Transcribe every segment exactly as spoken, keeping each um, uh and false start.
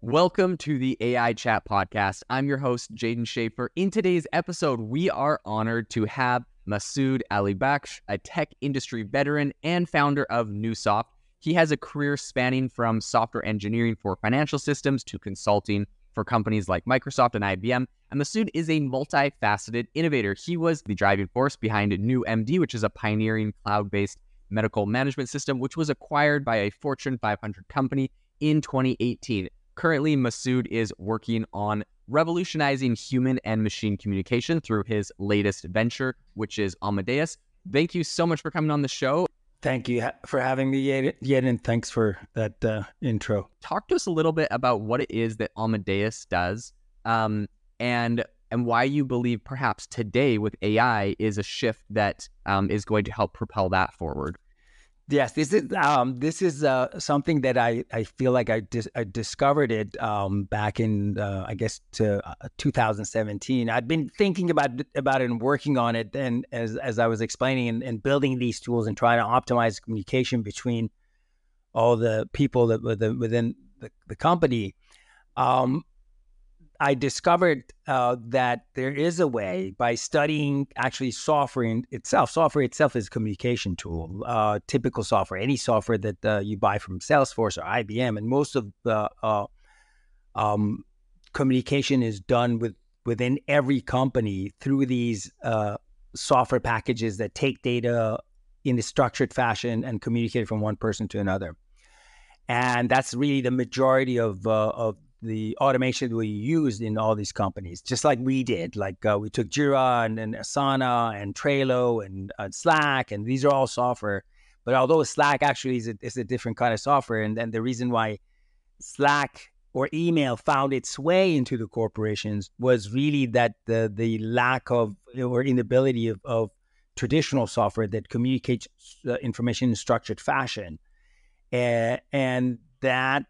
Welcome to the A I Chat Podcast. I'm your host, Jaden Schaefer. In today's episode, we are honored to have Masoud Alibakhsh, a tech industry veteran and founder of Neusoft. He has a career spanning from software engineering for financial systems to consulting for companies like Microsoft and I B M. And Masoud is a multifaceted innovator. He was the driving force behind NewMD, which is a pioneering cloud-based medical management system, which was acquired by a Fortune five hundred company in twenty eighteen. Currently, Masoud is working on revolutionizing human and machine communication through his latest venture, which is Amadeus. Thank you so much for coming on the show. Thank you for having me, Yed, and thanks for that uh, intro. Talk to us a little bit about what it is that Amadeus does, um, and and why you believe perhaps today with A I is a shift that um, is going to help propel that forward. Yes, this is um, this is uh, something that I, I feel like I, dis- I discovered it um, back in uh, I guess to uh, two thousand seventeen. I'd been thinking about about it and working on it, and as as I was explaining and, and building these tools and trying to optimize communication between all the people that within, within the, the company, um, I discovered uh, that there is a way by studying actually software in itself. Software itself is a communication tool, uh, typical software, any software that uh, you buy from Salesforce or I B M. And most of the uh, um, communication is done with within every company through these uh, software packages that take data in a structured fashion and communicate it from one person to another. And that's really the majority of uh, of the automation we used in all these companies, just like we did. Like uh, we took Jira and, and Asana and Trello and uh, Slack, and these are all software. But although Slack actually is a, is a different kind of software, and then the reason why Slack or email found its way into the corporations was really that the the lack of or inability of, of traditional software that communicates uh, information in structured fashion, uh, and that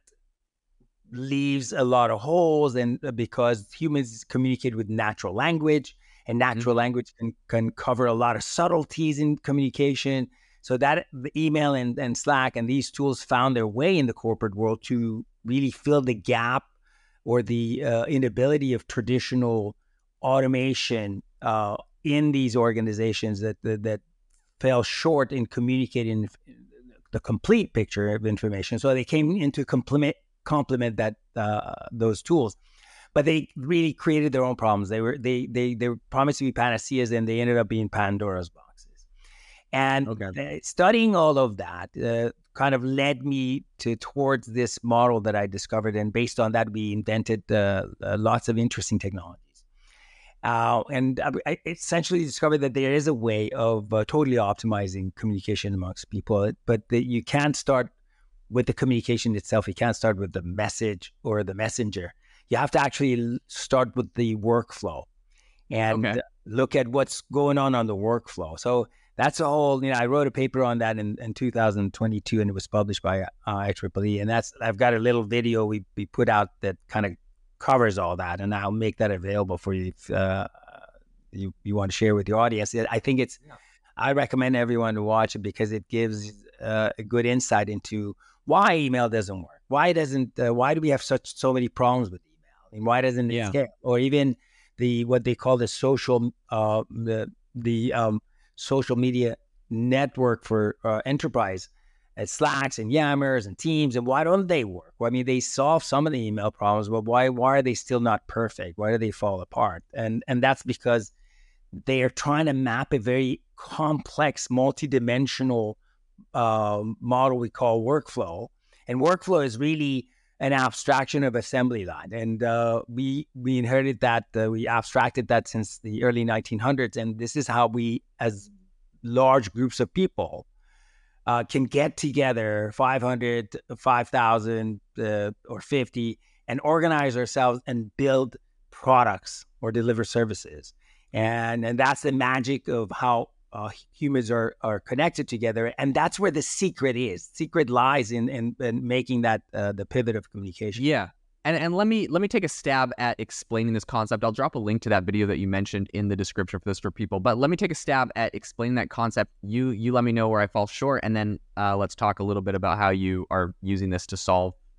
leaves a lot of holes, and because humans communicate with natural language, and natural mm-hmm. language can, can cover a lot of subtleties in communication. So that the email and, and Slack and these tools found their way in the corporate world to really fill the gap or the uh, inability of traditional automation uh, in these organizations that, that that fell short in communicating the complete picture of information. So they came into complement complement that uh, those tools, but they really created their own problems. They were they they they were promised to be panaceas, and they ended up being Pandora's boxes. And okay. uh, studying all of that uh, kind of led me to towards this model that I discovered, and based on that, we invented uh, uh, lots of interesting technologies. Uh, and I, I essentially discovered that there is a way of uh, totally optimizing communication amongst people, but that you can't start with the communication itself. You can't start with the message or the messenger. You have to actually start with the workflow and okay. look at what's going on on the workflow. So that's a whole, you know, I wrote a paper on that in, in two thousand twenty-two, and it was published by uh, I triple E. And that's, I've got a little video we, we put out that kind of covers all that, and I'll make that available for you if uh, you, you want to share with your audience. I think it's, yeah. I recommend everyone to watch it because it gives uh, a good insight into why email doesn't work. Why doesn't? Uh, why do we have such so many problems with email? I mean, why doesn't it yeah. scale? Or even the what they call the social uh, the the um, social media network for uh, enterprise, uh, Slacks and Yammers and Teams, and why don't they work? Well, I mean, they solve some of the email problems, but why why are they still not perfect? Why do they fall apart? And and that's because they are trying to map a very complex, multidimensional Uh, model we call workflow, and workflow is really an abstraction of assembly line, and uh, we we inherited that, uh, we abstracted that since the early nineteen hundreds, and this is how we, as large groups of people, uh, can get together five hundred, five thousand, uh, or fifty, and organize ourselves and build products or deliver services, and and that's the magic of how Uh, humans are are connected together, and that's where the secret is. Secret lies in in, in making that uh, the pivot of communication. Yeah, and and let me let me take a stab at explaining this concept. I'll drop a link to that video that you mentioned in the description for this for people. But let me take a stab at explaining that concept. You you let me know where I fall short, and then uh, let's talk a little bit about how you are using this to solve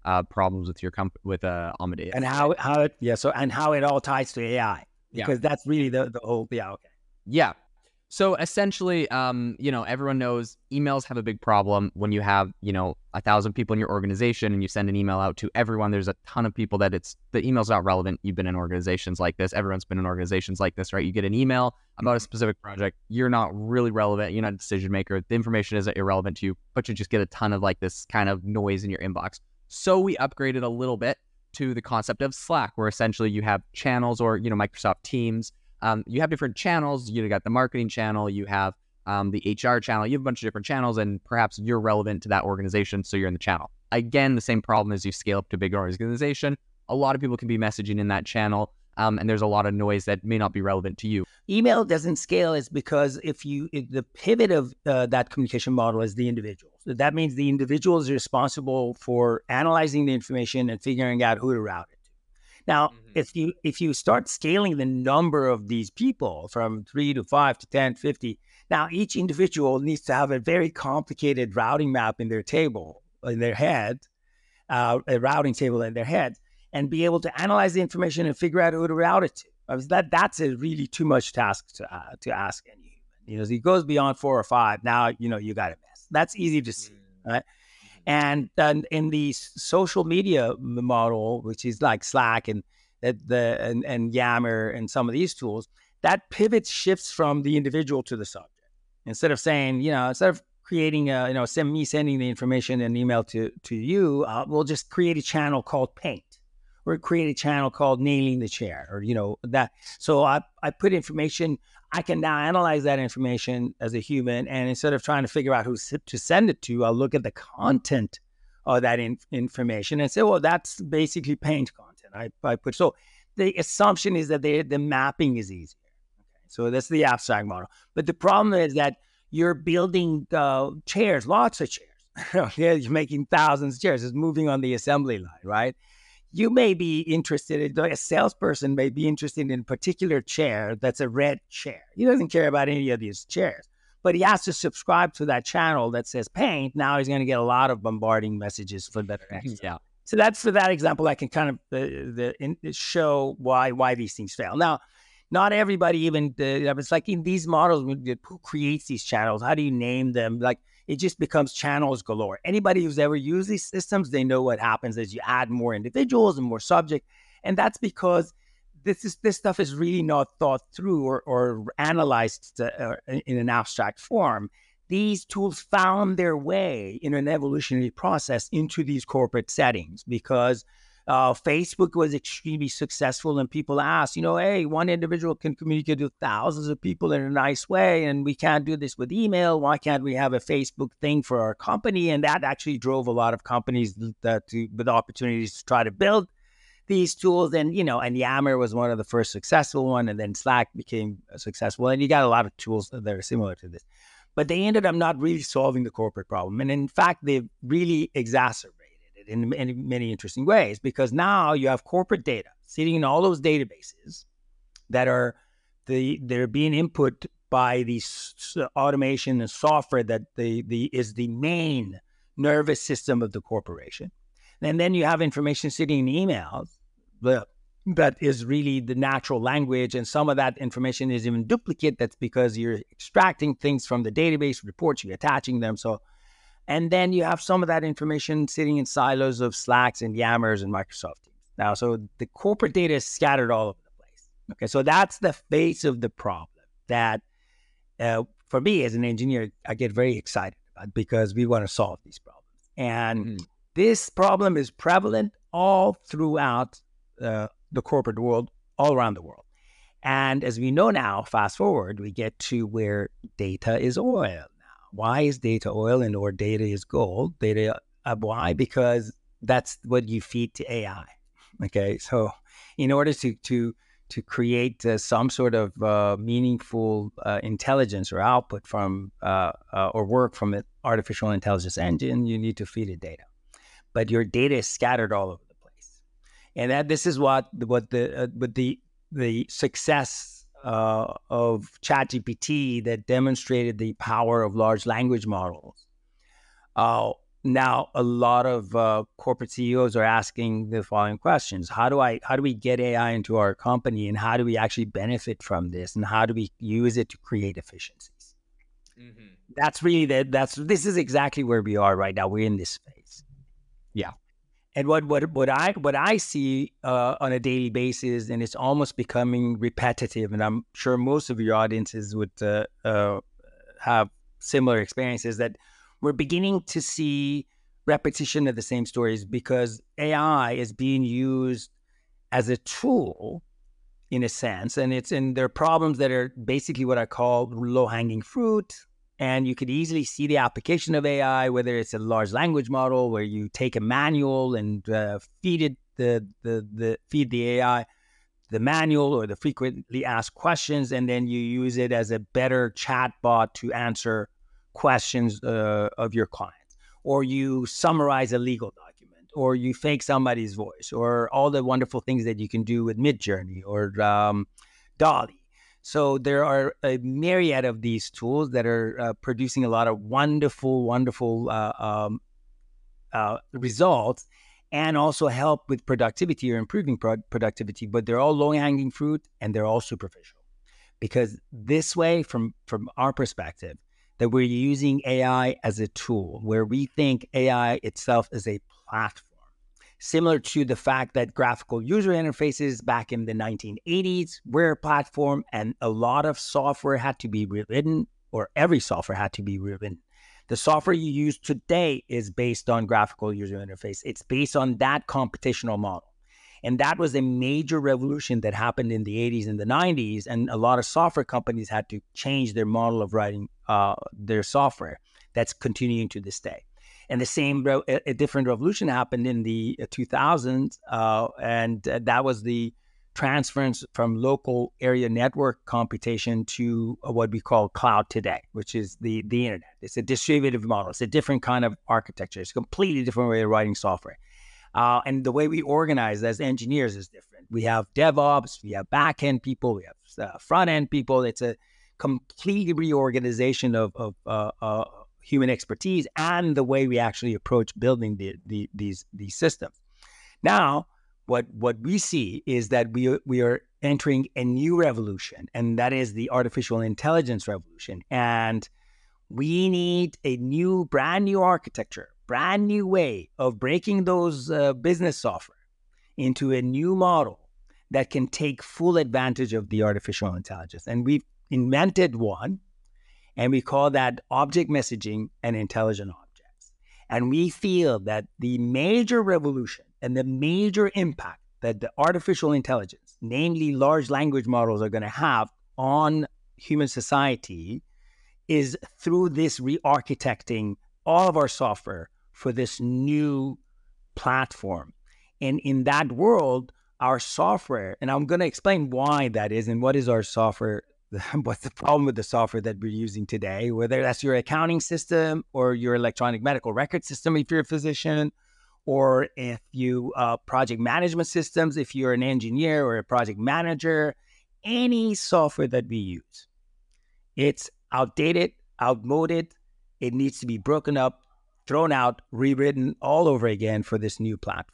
uh, problems with your comp- with uh, Amadeus. And how how it yeah so and how it all ties to A I, because Yeah. that's really the the whole yeah okay Yeah. So essentially, um, you know, everyone knows emails have a big problem when you have, you know, a thousand people in your organization and you send an email out to everyone. There's a ton of people that it's the email's not relevant. You've been in organizations like this. Everyone's been in organizations like this, right? You get an email about a specific project. You're not really relevant. You're not a decision maker. The information isn't irrelevant to you, but you just get a ton of like this kind of noise in your inbox. So we upgraded a little bit to the concept of Slack, where essentially you have channels, or, you know, Microsoft Teams. Um, you have different channels. You got the marketing channel, you have um, the H R channel, you have a bunch of different channels, and perhaps you're relevant to that organization, so you're in the channel. Again, the same problem as you scale up to a big organization. A lot of people can be messaging in that channel, um, and there's a lot of noise that may not be relevant to you. Email doesn't scale is because if you if the pivot of uh, that communication model is the individual. So that means the individual is responsible for analyzing the information and figuring out who to route it to. Now, mm-hmm. if you if you start scaling the number of these people from three to five to ten, fifty, now each individual needs to have a very complicated routing map in their table, in their head, uh, a routing table in their head, and be able to analyze the information and figure out who to route it to. That that's a really too much task to uh, to ask any human. You know, as it goes beyond four or five, now you know you got a mess. That's easy to see, right? And then in the social media model, which is like Slack and the and, and Yammer and some of these tools, that pivot shifts from the individual to the subject. Instead of saying, you know, instead of creating a, you know, send me sending the information and email to to you, uh, we'll just create a channel called Paint, or create a channel called Nailing the Chair, or, you know, that. So I, I put information, I can now analyze that information as a human, and instead of trying to figure out who to send it to, I'll look at the content of that in, information and say, well, that's basically Paint content. I, I put, so the assumption is that they, the mapping is easier. Okay, so that's the abstract model. But the problem is that you're building uh, chairs, lots of chairs. Yeah, you're making thousands of chairs. It's moving on the assembly line, right? You may be interested in, a salesperson may be interested in a particular chair that's a red chair. He doesn't care about any of these chairs, but he has to subscribe to that channel that says Paint. Now he's going to get a lot of bombarding messages for better access. Yeah. So that's for that example. I can kind of uh, the, in, show why why these things fail. Now, not everybody even, uh, it's like in these models, who creates these channels? How do you name them? Like, it just becomes channels galore. Anybody who's ever used these systems, they know what happens as you add more individuals and more subject. And that's because this is this stuff is really not thought through or, or analyzed uh, in an abstract form. These tools found their way in an evolutionary process into these corporate settings because Uh, Facebook was extremely successful, and people asked, you know, hey, one individual can communicate with thousands of people in a nice way, and we can't do this with email. Why can't we have a Facebook thing for our company? And that actually drove a lot of companies that to, with opportunities to try to build these tools. And, you know, and Yammer was one of the first successful one, and then Slack became successful. And you got a lot of tools that are similar to this. But they ended up not really solving the corporate problem. And in fact, they've really exacerbated in many, many interesting ways, because now you have corporate data sitting in all those databases that are the they're being input by the automation and software that the the is the main nervous system of the corporation. And then you have information sitting in emails that, that is really the natural language, and some of that information is even duplicate. That's because you're extracting things from the database reports, you're attaching them. So And then you have some of that information sitting in silos of Slacks and Yammers and Microsoft Teams. Now, so the corporate data is scattered all over the place. Okay, so that's the face of the problem that, uh, for me as an engineer, I get very excited about, because we want to solve these problems. And mm-hmm. this problem is prevalent all throughout uh, the corporate world, all around the world. And as we know now, fast forward, we get to where data is oil. Why is data oil and or data is gold? Data, uh, why? Because that's what you feed to A I. Okay, so in order to to to create uh, some sort of uh, meaningful uh, intelligence or output from uh, uh, or work from an artificial intelligence engine, you need to feed it data. But your data is scattered all over the place, and that this is what what the uh, what the the success Uh, of ChatGPT that demonstrated the power of large language models. Uh, now a lot of uh, corporate C E Os are asking the following questions: How do I, how do we get A I into our company, and how do we actually benefit from this, and how do we use it to create efficiencies? Mm-hmm. That's really the, that's this is exactly where we are right now. We're in this phase. Yeah. And what what what I what I see uh, on a daily basis, and it's almost becoming repetitive, and I'm sure most of your audiences would uh, uh, have similar experiences, that we're beginning to see repetition of the same stories, because A I is being used as a tool in a sense, and it's and there are problems that are basically what I call low-hanging fruit. And you could easily see the application of A I, whether it's a large language model where you take a manual and uh, feed it the, the the feed the A I the manual or the frequently asked questions, and then you use it as a better chatbot to answer questions uh, of your clients, or you summarize a legal document, or you fake somebody's voice, or all the wonderful things that you can do with Midjourney or um, Dolly. So there are a myriad of these tools that are uh, producing a lot of wonderful, wonderful uh, um, uh, results, and also help with productivity or improving pro- productivity. But they're all low-hanging fruit, and they're all superficial. Because this way, from, from our perspective, that we're using A I as a tool, where we think A I itself is a platform. Similar to the fact that graphical user interfaces back in the nineteen eighties were a platform, and a lot of software had to be rewritten, or every software had to be rewritten. The software you use today is based on graphical user interface. It's based on that computational model. And that was a major revolution that happened in the eighties and the nineties, and a lot of software companies had to change their model of writing uh, their software. That's continuing to this day. And the same, a different revolution happened in the two thousands, uh, and that was the transference from local area network computation to what we call cloud today, which is the, the internet. It's a distributed model. It's a different kind of architecture. It's a completely different way of writing software. Uh, and the way we organize as engineers is different. We have DevOps, we have back-end people, we have uh, front-end people. It's a complete reorganization of, of uh, uh, human expertise and the way we actually approach building the, the, these these systems. Now, what what we see is that we we are entering a new revolution, and that is the artificial intelligence revolution. And we need a new, brand new architecture, brand new way of breaking those uh, business software into a new model that can take full advantage of the artificial intelligence. And we've invented one. And we call that object messaging and intelligent objects. And we feel that the major revolution and the major impact that the artificial intelligence, namely large language models, are going to have on human society is through this re-architecting all of our software for this new platform. And in that world, our software, and I'm going to explain why that is and what is our software. What's the problem with the software that we're using today, whether that's your accounting system or your electronic medical record system if you're a physician, or if you uh, project management systems, if you're an engineer or a project manager, any software that we use, it's outdated, outmoded. It needs to be broken up, thrown out, rewritten all over again for this new platform.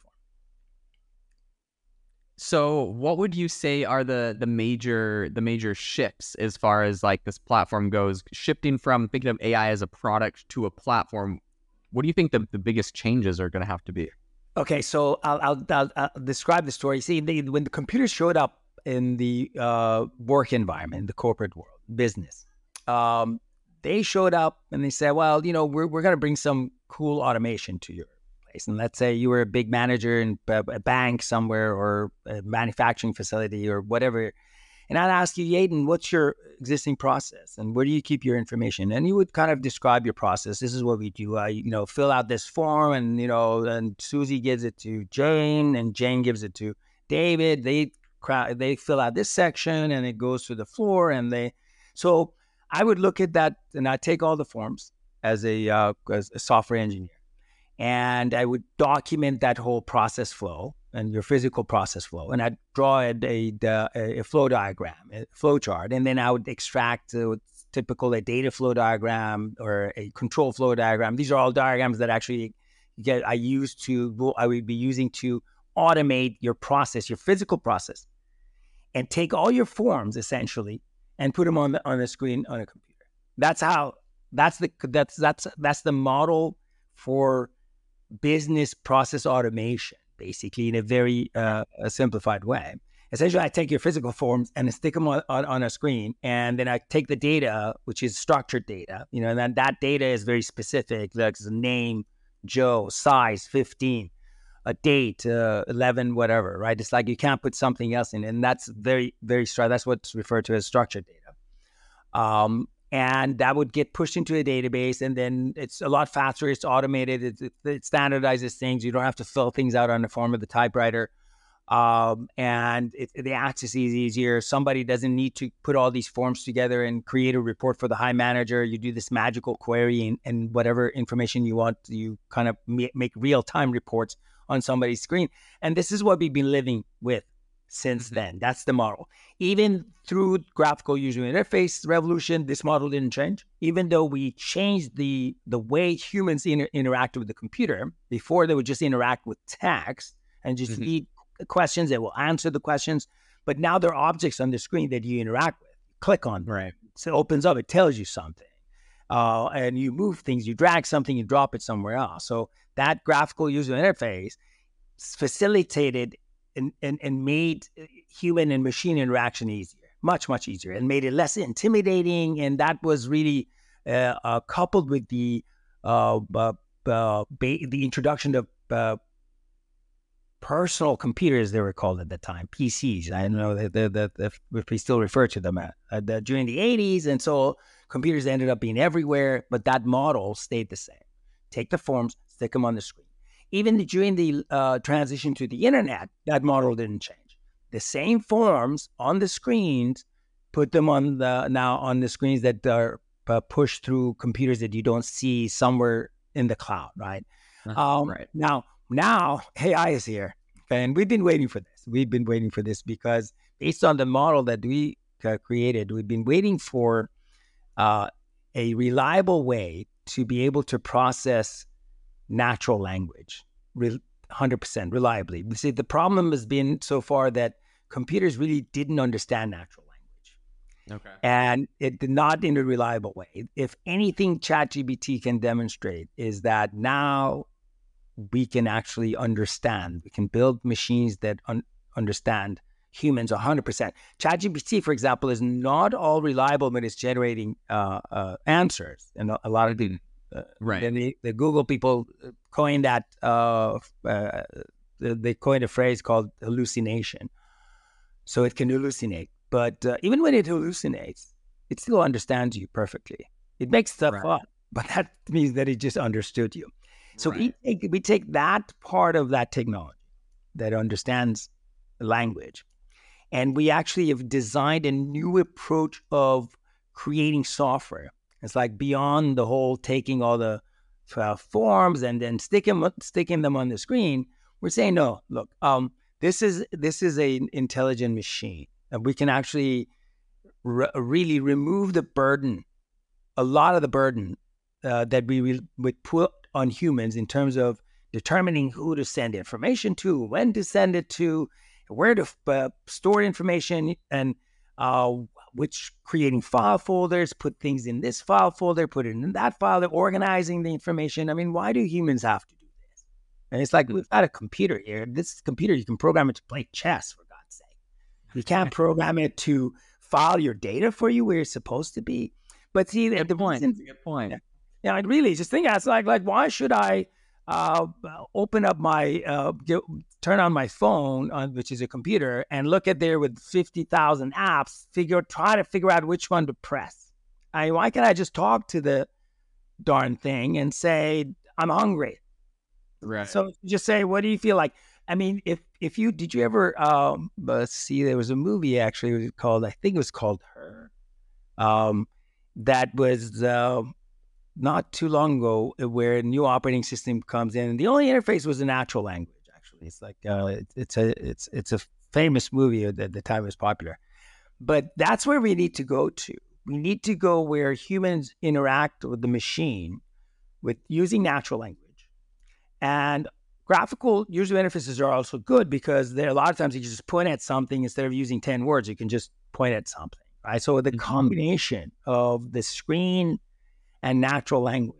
So what would you say are the the major the major shifts as far as like this platform goes, shifting from thinking of A I as a product to a platform? What do you think the, the biggest changes are going to have to be? Okay, so I'll, I'll, I'll, I'll describe the story. See, they, when the computers showed up in the uh, work environment, in the corporate world, business, um, they showed up and they said, well, you know, we're we're going to bring some cool automation to your place. And let's say you were a big manager in a bank somewhere or a manufacturing facility or whatever. And I'd ask you, Yaden, what's your existing process and where do you keep your information? And you would kind of describe your process. This is what we do. I, you know, fill out this form and, you know, and Susie gives it to Jane and Jane gives it to David. They they fill out this section and it goes to the floor and they, so I would look at that and I take all the forms as a, uh, as a software engineer. And I would document that whole process flow and your physical process flow. And I'd draw a, a, a flow diagram, a flow chart. And then I would extract uh, typical a data flow diagram or a control flow diagram. These are all diagrams that actually get I use to I would be using to automate your process, your physical process, and take all your forms essentially and put them on the on the screen on a computer. That's how that's the that's that's that's the model for business process automation, basically, in a very uh, a simplified way. Essentially, I take your physical forms and I stick them on, on, on a screen, and then I take the data, which is structured data, you know, and then that data is very specific, like the name, Joe, size, fifteen, a date, uh, eleven, whatever, right? It's like you can't put something else in, and that's very, very structured. That's what's referred to as structured data. Um, and that would get pushed into a database, and then it's a lot faster. It's automated. It, it, it standardizes things. You don't have to fill things out on the form of the typewriter. Um, and it, the access is easier. Somebody doesn't need to put all these forms together and create a report for the high manager. You do this magical query, and, and whatever information you want, you kind of make real-time reports on somebody's screen. And this is what we've been living with since then. That's the model. Even through graphical user interface revolution, this model didn't change. Even though we changed the, the way humans inter- interact with the computer. Before, they would just interact with text and just mm-hmm. read questions. They will answer the questions. But now there are objects on the screen that you interact with. Click on, right? So it opens up, it tells you something. Uh, and you move things, you drag something, you drop it somewhere else. So that graphical user interface facilitated and, and, and made human and machine interaction easier, much, much easier, and made it less intimidating. And that was really uh, uh, coupled with the uh, uh, uh, ba- the introduction of uh, personal computers, they were called at the time, P Cs. I don't know if we still refer to them at, uh, the, during the eighties. And so computers ended up being everywhere, but that model stayed the same. Take the forms, stick them on the screen. Even during the uh, transition to the internet, that model didn't change. The same forms on the screens, put them on the now on the screens that are uh, pushed through computers that you don't see somewhere in the cloud, right? Uh, um, right. Now, now A I is here, okay? And we've been waiting for this. We've been waiting for this because based on the model that we uh, created, we've been waiting for uh, a reliable way to be able to process natural language, one hundred percent reliably. You see, the problem has been so far that computers really didn't understand natural language. Okay. And it did not in a reliable way. If anything ChatGPT can demonstrate is that now we can actually understand. We can build machines that un- understand humans one hundred percent. ChatGPT, for example, is not all reliable when it's generating uh, uh, answers. And a lot of the Uh, right. Then the, the Google people coined that, uh, uh, they coined a phrase called hallucination. So it can hallucinate. But uh, even when it hallucinates, it still understands you perfectly. It makes stuff right. up, but that means that it just understood you. So right. we, take, we take that part of that technology that understands language, and we actually have designed a new approach of creating software. It's like beyond the whole taking all the uh, forms and then sticking sticking them on the screen. We're saying, no, look, um, this is this is an intelligent machine, and we can actually re- really remove the burden, a lot of the burden uh, that we will, would put on humans in terms of determining who to send information to, when to send it to, where to uh, store information, and uh, which creating file folders, put things in this file folder, put it in that file, organizing the information. I mean, why do humans have to do this? And it's like, we've got a computer here. This computer, you can program it to play chess, for God's sake. You can't program it to file your data for you where you're supposed to be. But see, the, the point. Reason, good point. Yeah, yeah, I'd really just think that's like, like, why should I uh, open up my, uh, get, turn on my phone, on, which is a computer, and look at there with fifty thousand apps, figure, try to figure out which one to press. I mean, why can't I just talk to the darn thing and say, I'm hungry? Right. So just say, what do you feel like? I mean, if, if you, did you ever, um, let's see, there was a movie actually, it was called, I think it was called Her, um, that was, uh, not too long ago, where a new operating system comes in, and the only interface was a natural language. Actually, it's like uh, it, it's a it's it's a famous movie that the time was popular. But that's where we need to go to. We need to go where humans interact with the machine with using natural language, And graphical user interfaces are also good because there a lot of times you just point at something instead of using ten words, you can just point at something, right? So the Mhm. combination of the screen and natural language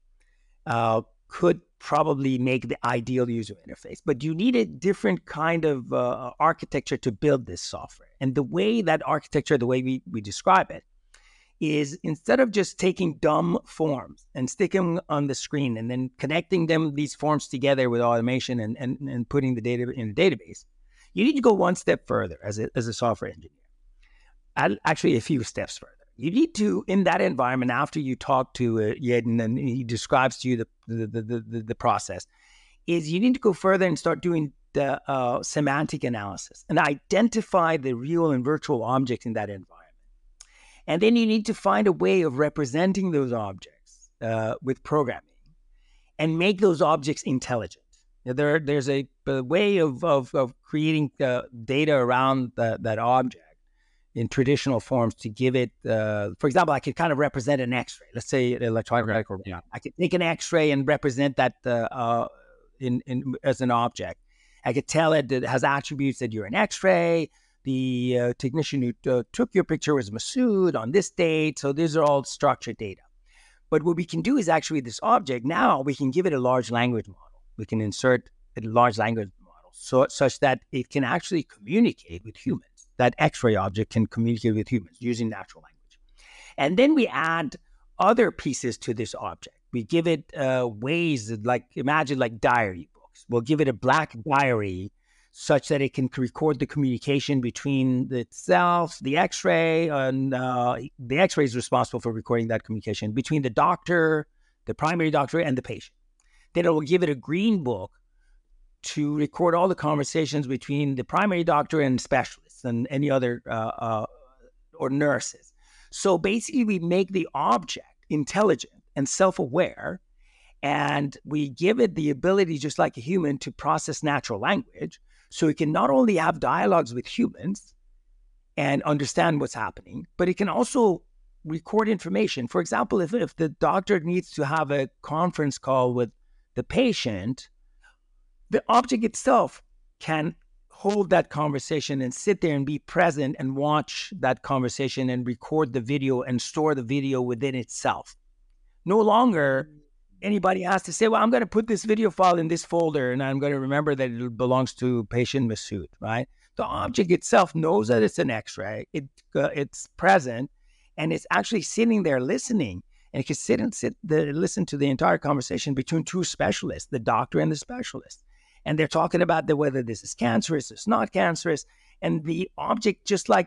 uh, could probably make the ideal user interface. But you need a different kind of uh, architecture to build this software. And the way that architecture, the way we, we describe it, is instead of just taking dumb forms and sticking them on the screen and then connecting them, these forms together with automation and, and, and putting the data in a database, you need to go one step further as a, as a software engineer. Actually, a few steps further. You need to, in that environment, after you talk to uh, Yedin and he describes to you the the, the, the, the process, is you need to go further and start doing the uh, semantic analysis and identify the real and virtual objects in that environment. And then you need to find a way of representing those objects uh, with programming and make those objects intelligent. There, there's a, a way of, of, of creating uh, data around the, that object in traditional forms to give it, uh, for example, I could kind of represent an X-ray. Let's say an electronic medical. Yeah. I could take an X-ray and represent that uh, uh, in, in as an object. I could tell it that it has attributes that you're an X-ray. The uh, technician who uh, took your picture was Masood on this date. So these are all structured data. But what we can do is actually this object, now we can give it a large language model. We can insert a large language model so, such that it can actually communicate with humans. That X-ray object can communicate with humans using natural language. And then we add other pieces to this object. We give it uh, ways that, like, imagine like diary books. We'll give it a black diary such that it can record the communication between itself, the X-ray, and uh, the X-ray is responsible for recording that communication between the doctor, the primary doctor, and the patient. Then it will give it a green book to record all the conversations between the primary doctor and specialists and any other uh, uh, or nurses. So basically, we make the object intelligent and self-aware, and we give it the ability, just like a human, to process natural language. So it can not only have dialogues with humans and understand what's happening, but it can also record information. For example, if, if the doctor needs to have a conference call with the patient, the object itself can hold that conversation and sit there and be present and watch that conversation and record the video and store the video within itself. No longer anybody has to say, well, I'm going to put this video file in this folder and I'm going to remember that it belongs to patient Masood, right? The object itself knows that it's an X-ray. It, uh, it's present and it's actually sitting there listening. And it can sit and sit the, listen to the entire conversation between two specialists, the doctor and the specialist. And they're talking about the, whether this is cancerous, it's not cancerous. And the object, just like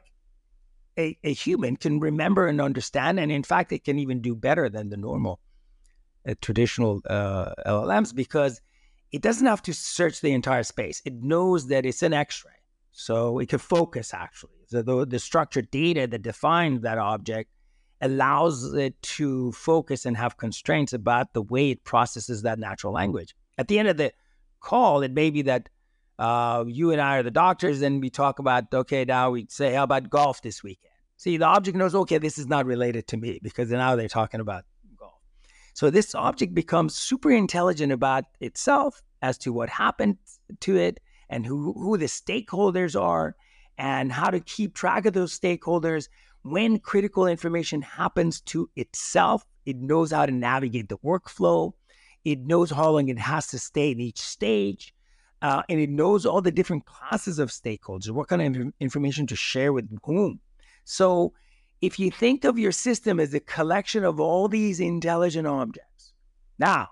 a, a human, can remember and understand. And in fact, it can even do better than the normal uh, traditional uh, L L Ms because it doesn't have to search the entire space. It knows that it's an X-ray. So it can focus, actually. So the, the structured data that defines that object allows it to focus and have constraints about the way it processes that natural language. At the end of the call, it may be that uh, you and I are the doctors, and we talk about, okay, now we say, how about golf this weekend? See, the object knows, okay, this is not related to me because now they're talking about golf. So this object becomes super intelligent about itself as to what happened to it and who, who the stakeholders are and how to keep track of those stakeholders. When critical information happens to itself, it knows how to navigate the workflow. It knows how long it has to stay in each stage. Uh, and it knows all the different classes of stakeholders, what kind of information to share with whom. So if you think of your system as a collection of all these intelligent objects, now,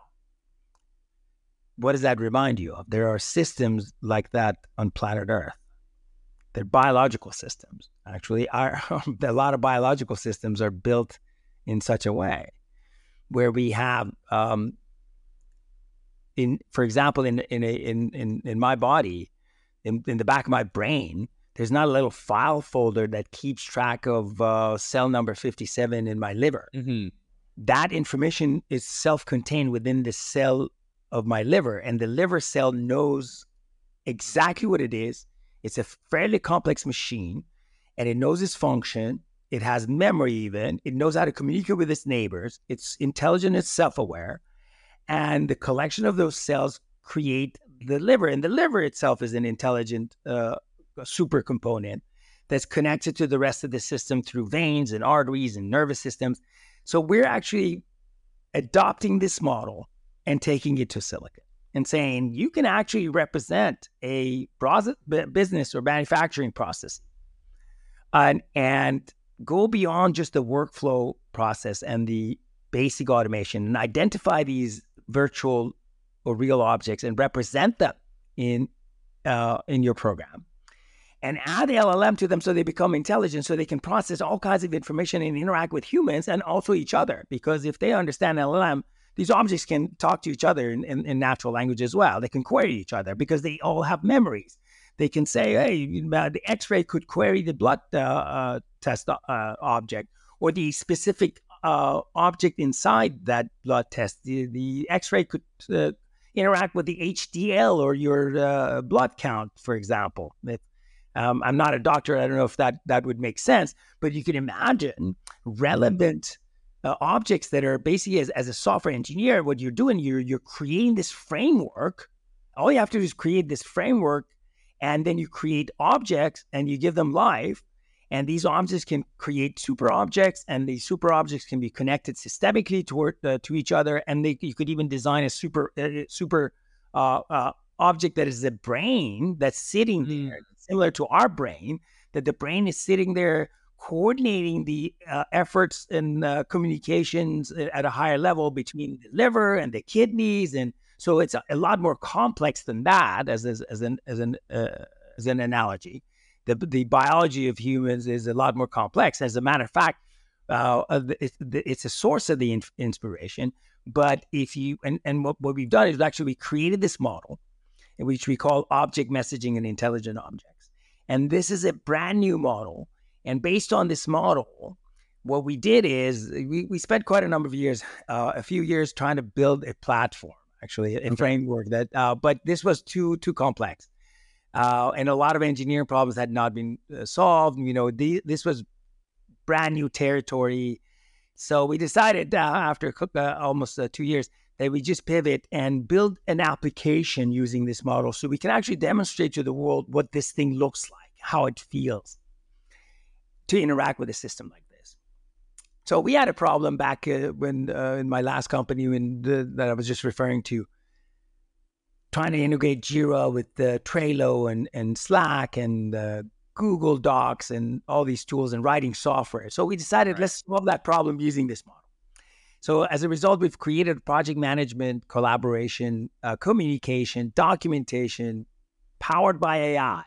what does that remind you of? There are systems like that on planet Earth. They're biological systems. Actually, our, a lot of biological systems are built in such a way where we have, um, in for example, in in a, in, in in my body, in, in the back of my brain, there's not a little file folder that keeps track of uh, cell number fifty-seven in my liver. Mm-hmm. That information is self-contained within the cell of my liver, and the liver cell knows exactly what it is. It's a fairly complex machine, and it knows its function. It has memory even. It knows how to communicate with its neighbors. It's intelligent, it's self-aware. And the collection of those cells create the liver. And the liver itself is an intelligent uh, super component that's connected to the rest of the system through veins and arteries and nervous systems. So we're actually adopting this model and taking it to silicon and saying you can actually represent a process, business or manufacturing process and, and go beyond just the workflow process and the basic automation and identify these virtual or real objects and represent them in uh, in your program and add L L M to them so they become intelligent, so they can process all kinds of information and interact with humans and also each other. Because if they understand L L M, these objects can talk to each other in, in, in natural language as well. They can query each other because they all have memories. They can say, hey, the X-ray could query the blood uh, uh, test uh, object or the specific uh, object inside that blood test. The, the X-ray could uh, interact with the H D L or your uh, blood count, for example. If, um, I'm not a doctor. I don't know if that, that would make sense, but you can imagine relevant uh, objects that are basically, as, as a software engineer, what you're doing, you're, you're creating this framework. All you have to do is create this framework, and then you create objects and you give them life. And these objects can create super objects, and these super objects can be connected systemically toward, uh, to each other. And they, you could even design a super uh, super uh, uh, object that is a brain that's sitting mm. there, similar to our brain, that the brain is sitting there coordinating the uh, efforts and uh, communications at a higher level between the liver and the kidneys. And so it's a, a lot more complex than that as, as, as an, as an, uh, as an analogy. The, the biology of humans is a lot more complex. As a matter of fact, uh, it's, it's a source of the in, inspiration. But if you, and, and what, what we've done is actually we created this model, which we call object messaging and intelligent objects. And this is a brand new model. And based on this model, what we did is we, we spent quite a number of years, uh, a few years trying to build a platform, actually, a okay. framework that, uh, but this was too, too complex. Uh, and a lot of engineering problems had not been uh, solved. You know, the, this was brand new territory. So we decided uh, after uh, almost uh, two years that we just pivot and build an application using this model so we can actually demonstrate to the world what this thing looks like, how it feels to interact with a system like this. So we had a problem back uh, when uh, in my last company when the, that I was just referring to, trying to integrate Jira with uh, Trello and, and Slack and uh, Google Docs and all these tools and writing software. So we decided, right. let's solve that problem using this model. So as a result, we've created project management, collaboration, uh, communication, documentation, powered by A I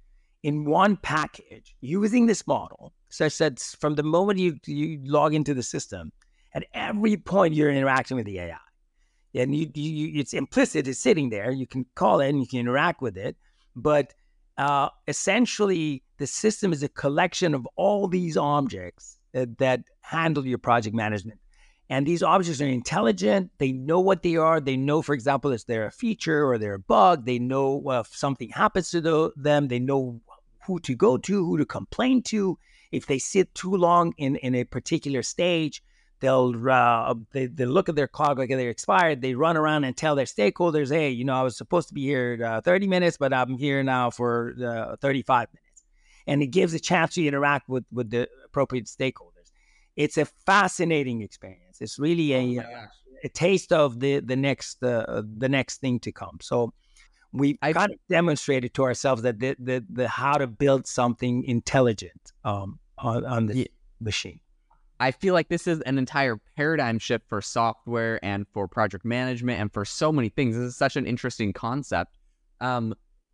in one package using this model, such that from the moment you, you log into the system, at every point you're interacting with the A I. And you, you, it's implicit, it's sitting there. You can call it and you can interact with it. But uh, essentially, the system is a collection of all these objects that, that handle your project management. And these objects are intelligent. They know what they are. They know, for example, if they're a feature or they're a bug. They know well, if something happens to the, them. They know who to go to, who to complain to. If they sit too long in, in a particular stage, They'll uh, they, they look at their clock like they're expired. They run around and tell their stakeholders, hey, you know, I was supposed to be here uh, thirty minutes, but I'm here now for uh, thirty-five minutes. And it gives a chance to interact with, with the appropriate stakeholders. It's a fascinating experience. It's really a, oh a taste of the, the, next, uh, the next thing to come. So we kind of demonstrated to ourselves that the, the, the how to build something intelligent um, on, on the yeah. machine. I feel like this is an entire paradigm shift for software and for project management and for so many things. This is such an interesting concept. Um,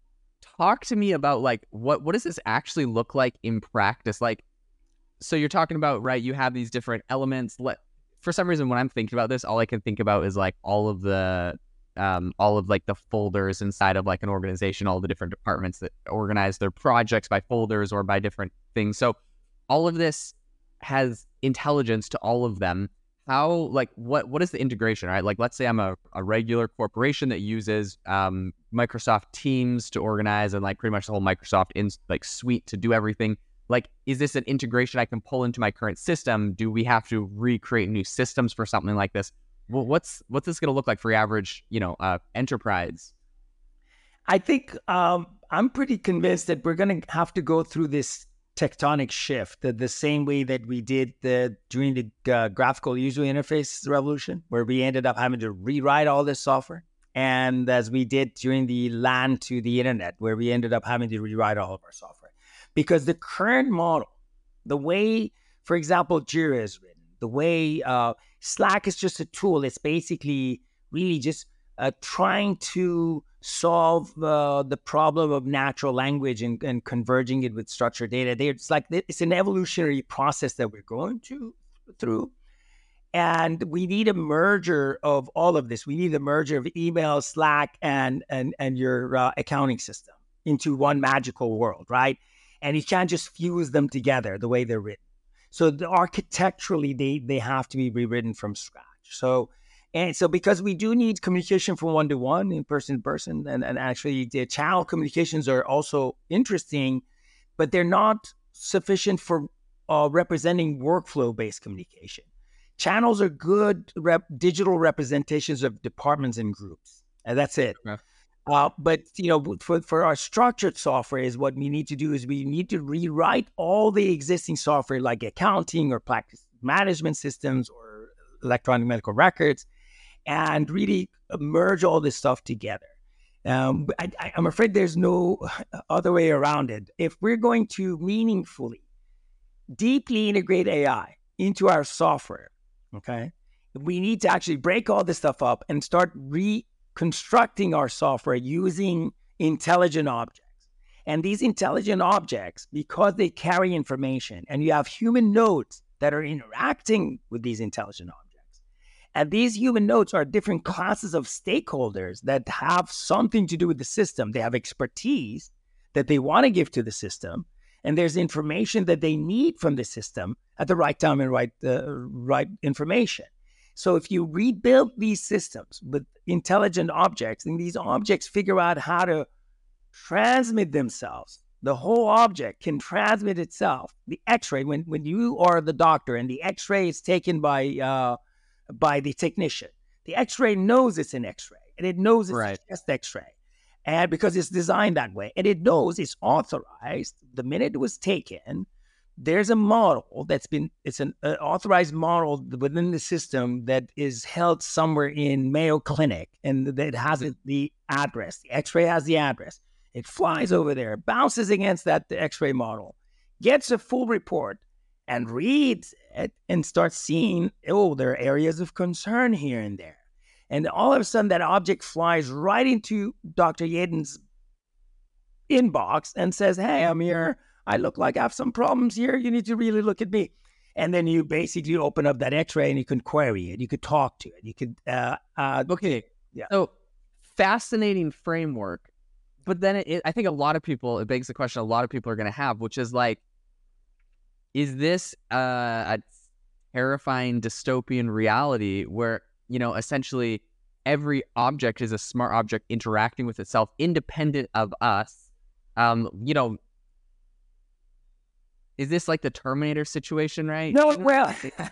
talk to me about like, what, what does this actually look like in practice? Like, so you're talking about, right, you have these different elements. Let, for some reason, when I'm thinking about this, all I can think about is like all of the, um, all of like the folders inside of like an organization, all the different departments that organize their projects by folders or by different things. So all of this has intelligence to all of them. How, like, what what is the integration, right? Like, let's say I'm a, a regular corporation that uses um, Microsoft Teams to organize and like pretty much the whole Microsoft in like suite to do everything. Like, is this an integration I can pull into my current system? Do we have to recreate new systems for something like this? Well, what's what's this going to look like for your average, you know, uh, enterprise I think um, I'm pretty convinced that we're going to have to go through this tectonic shift the, the same way that we did the during the uh, graphical user interface revolution, where we ended up having to rewrite all this software, and as we did during the LAN to the internet, where we ended up having to rewrite all of our software. Because the current model, the way, for example, Jira is written, the way uh, Slack is just a tool, it's basically really just uh, trying to solve uh, the problem of natural language and, and converging it with structured data. They, it's like it's an evolutionary process that we're going to through. And we need a merger of all of this. We need a merger of email, Slack, and and and your uh, accounting system into one magical world, right? And you can't just fuse them together the way they're written. So the, architecturally, they they have to be rewritten from scratch. So and so because we do need communication from one to one, in person to person, and, and actually the channel communications are also interesting, but they're not sufficient for uh, representing workflow-based communication. Channels are good rep- digital representations of departments and groups, and that's it. Okay. Uh, but you know, for for our structured software, is what we need to do is we need to rewrite all the existing software, like accounting or practice management systems or electronic medical records, and really merge all this stuff together. Um, I, I, I'm afraid there's no other way around it. If we're going to meaningfully, deeply integrate A I into our software, okay, we need to actually break all this stuff up and start reconstructing our software using intelligent objects. And these intelligent objects, because they carry information, and you have human nodes that are interacting with these intelligent objects. And these human nodes are different classes of stakeholders that have something to do with the system. They have expertise that they want to give to the system, and there's information that they need from the system at the right time and right, uh, right information. So if you rebuild these systems with intelligent objects, and these objects figure out how to transmit themselves, the whole object can transmit itself. The X-ray, when, when you are the doctor and the X-ray is taken by uh, by the technician, the X-ray knows it's an X-ray, and it knows it's right. a chest X-ray, and because it's designed that way, and it knows it's authorized the minute it was taken. There's a model that's been, it's an uh, authorized model within the system that is held somewhere in Mayo Clinic, and that has the address. The X-ray has the address. It flies over there, bounces against that the X-ray model, gets a full report, and reads it and starts seeing, oh, there are areas of concern here and there. And all of a sudden, that object flies right into Doctor Yeden's inbox and says, hey, I'm here. I look like I have some problems here. You need to really look at me. And then you basically open up that X-ray and you can query it. You could talk to it. You could, uh, uh, okay. Yeah. So fascinating framework. But then it, I think a lot of people, it begs the question a lot of people are going to have, which is like, is this uh, a terrifying dystopian reality where, you know, essentially every object is a smart object interacting with itself independent of us? Um, you know, is this like the Terminator situation, right? No, well,